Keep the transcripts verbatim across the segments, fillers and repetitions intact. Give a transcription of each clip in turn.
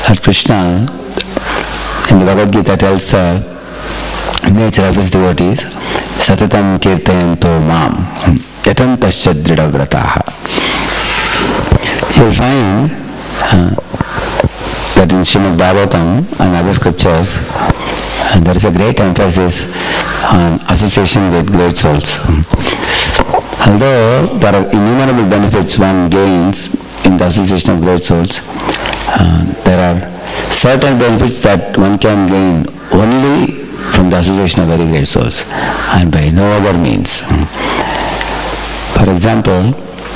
Lord Krishna in the Bhagavad Gita tells the uh, nature of his devotees, Satatam Kirtayanto Mam Yatantascha Dridavrataha. You'll find uh, that in Srimad Bhagavatam and other scriptures, uh, there is a great emphasis on association with great souls. Although there are innumerable benefits one gains in the association of great souls, uh, there are certain benefits that one can gain only from the association of very great souls and by no other means. For example,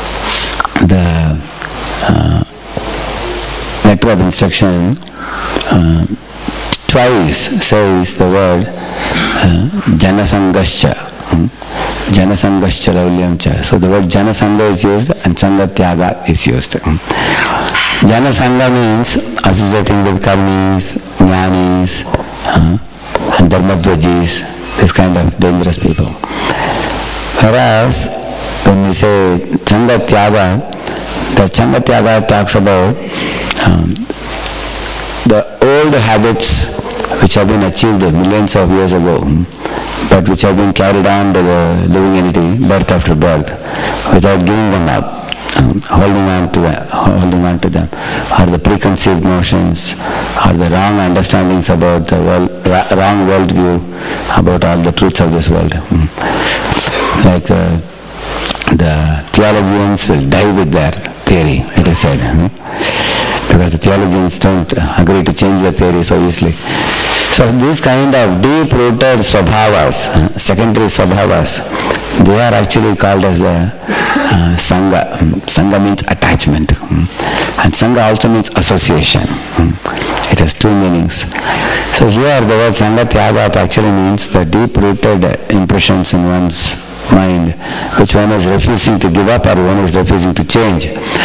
the uh, letter of instruction uh, twice says the word uh, Janasangascha. Hmm? Janasangascha Laulyamcha. So the word Janasanga is used and Sangatyaga is used. Hmm? Janasanga means associating with karmis, jnanis, uh, and dharmadvajis, this kind of dangerous people. Whereas when we say Sangatyaga, the Sangatyaga talks about um, the old habits which have been achieved millions of years ago, but which have been carried on by the living entity birth after birth without giving them up, um, holding on to them, holding on to them, or the preconceived notions, or the wrong understandings about the world, wrong worldview about all the truths of this world. Like uh, the theologians will die with their theory, it is said, because the theologians don't agree to change their theory so easily. So these kind of deep-rooted swabhavas, secondary swabhavas, they are actually called as the uh, Sangha. Sangha means attachment. And Sangha also means association. It has two meanings. So here the word Sangha Tyaga actually means the deep-rooted impressions in one's mind, which one is refusing to give up or one is refusing to change.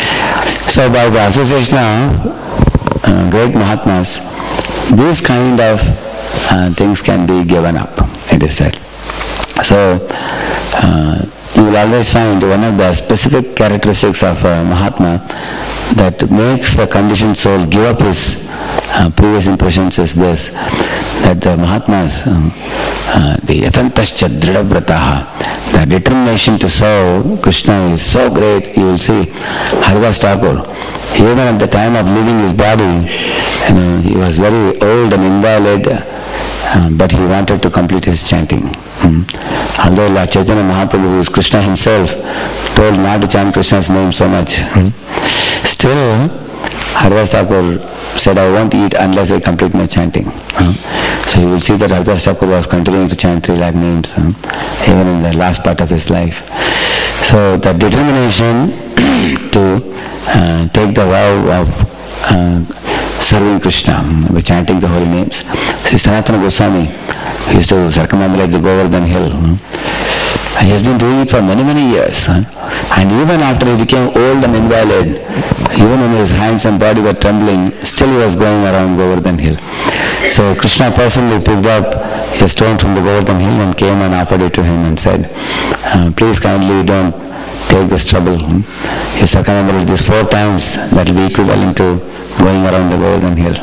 So by the association of uh, great Mahatmas, these kind of uh, things can be given up, it is said. So uh, you will always find one of the specific characteristics of a Mahatma that makes the conditioned soul give up his uh, previous impressions is this, that the Mahatmas, um, uh, the Yatantascha Dridavrataha, the determination to serve Krishna is so great. You will see Haridas Thakur, even at the time of leaving his body, you know, he was very old and invalid, uh, but he wanted to complete his chanting. Hmm. Although Lord Chaitanya Mahaprabhu, who is Krishna himself, told not to chant Krishna's name so much, hmm. still Haridas Thakur said, I won't eat unless I complete my chanting. Hmm. So you will see that Haridas Thakur was continuing to chant three lakh names, hmm, even in the last part of his life. So the determination to uh, take the vow of uh, serving Krishna by chanting the holy names. Sri Sanatana Goswami used to circumambulate the Govardhan hill. And he has been doing it for many, many years. And even after he became old and invalid, even when his hands and body were trembling, still he was going around Govardhan hill. So Krishna personally picked up a stone from the Govardhan hill and came and offered it to him and said, uh, please kindly don't take this trouble. You circumambulate this four times, that will be equivalent to going around the Govardhan hill.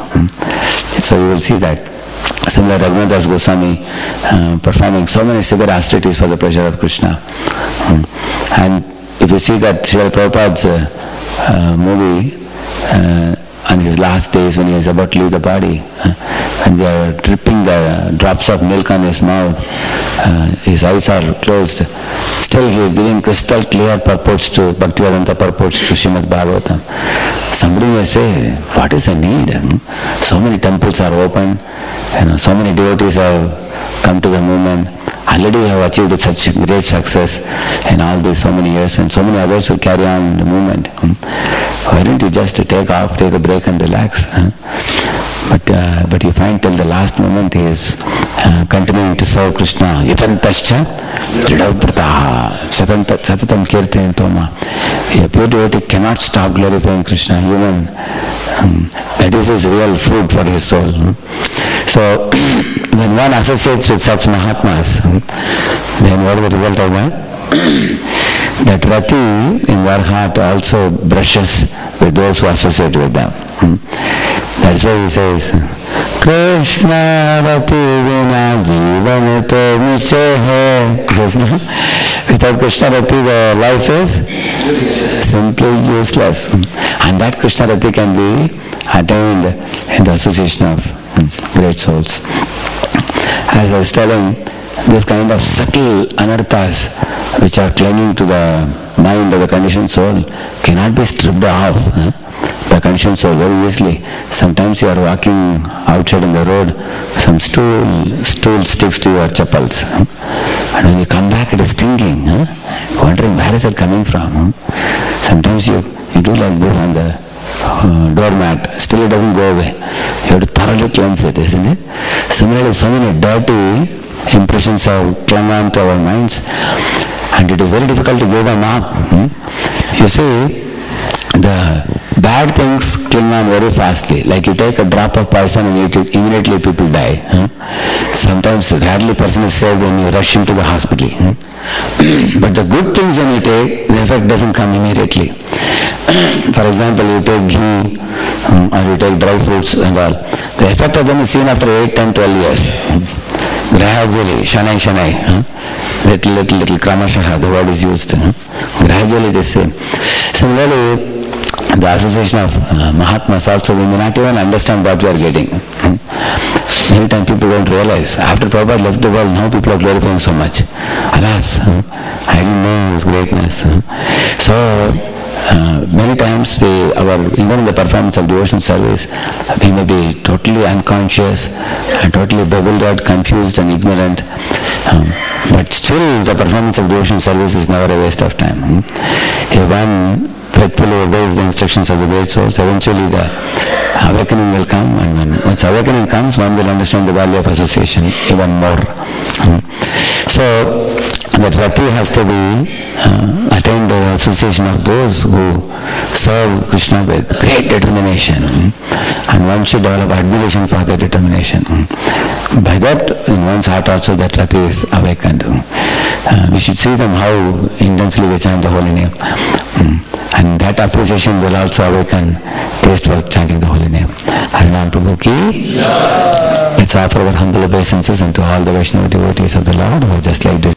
So you will see that. Similar Raghunath Das Goswami uh, performing so many severe austerities for the pleasure of Krishna. Um, and if you see that Srila Prabhupada's uh, uh, movie uh, on his last days when he is about to leave the body, uh, and they are dripping the drops of milk on his mouth, uh, his eyes are closed, still he is giving crystal clear purports to Bhaktivedanta purports to Srimad Bhagavatam. Somebody may say, what is the need? Hmm? So many temples are open, you know, so many devotees have come to the movement, already have achieved such great success in all these so many years, and so many others will carry on the movement. Hmm? Why don't you just take off, take a break and relax? Huh? But uh, but you find till the last moment he is uh, continuing to serve Krishna. Yatantascha Dridavrataha Satatam Kirtayanto Mam. A pure devotee cannot stop glorifying Krishna even. Um, that is his real food for his soul. Hmm? So when one associates with such Mahatmas, hmm, then what is the result of that? That Rati in their heart also brushes with those who associate with them. Hmm? That's why he says, Krishna Rati Vina Jivan To Miche Hai. He says, no, without Krishna Rati the life is simply useless. And that Krishna Rati can be attained in the association of great souls. As I was telling, this kind of subtle anarthas which are clinging to the mind of the conditioned soul cannot be stripped off. Huh? The conditioned soul very easily. Sometimes you are walking outside in the road, some stool stool sticks to your chappals. Huh? And when you come back, it is stinging. Huh? Wondering where is it coming from. Huh? Sometimes you, you do like this on the uh, doormat, still it doesn't go away. You have to thoroughly cleanse it, isn't it? Similarly, so many dirty impressions have clung on to our minds, and it is very difficult to give them up. Hmm? You see, the bad things cling on very fastly. Like you take a drop of poison and eat it, immediately people die. Hmm? Sometimes, rarely a person is saved when you rush into the hospital. Hmm? But the good things when you take, the effect doesn't come immediately. For example, you take ghee um, or you take dry fruits and all. The effect of them is seen after eight, ten, twelve years. Gradually, shanai, shanai, huh? little, little, little, kramashaha, the word is used. Huh? Gradually it is seen. Similarly, the association of uh, Mahatmas also, we may not even understand what we are getting. Hmm? Many times people don't realize. After Prabhupada left the world, now people are glorifying so much. Alas, huh? I didn't know his greatness. Huh? So, uh, many times we, our, even in the performance of devotional service, we may be totally unconscious and totally bewildered, confused and ignorant. Um, but still the performance of devotional service is never a waste of time. Hmm? If one faithfully obeys the instructions of the great souls, eventually the awakening will come, and when once awakening comes, one will understand the value of association even more. Hmm. So, that Rati has to be uh, attained by the association of those who serve Krishna with great determination. Hmm. And one should develop admiration for their determination. Hmm. By that, in one's heart also, that Rati is awakened. Uh, we should see them how intensely they chant the holy name. Hmm. And that appreciation will also awaken taste for chanting the holy name. Harinam Prabhu ki. Let's offer our humble obeisances unto all the Vaishnava devotees of the Lord who are just like this.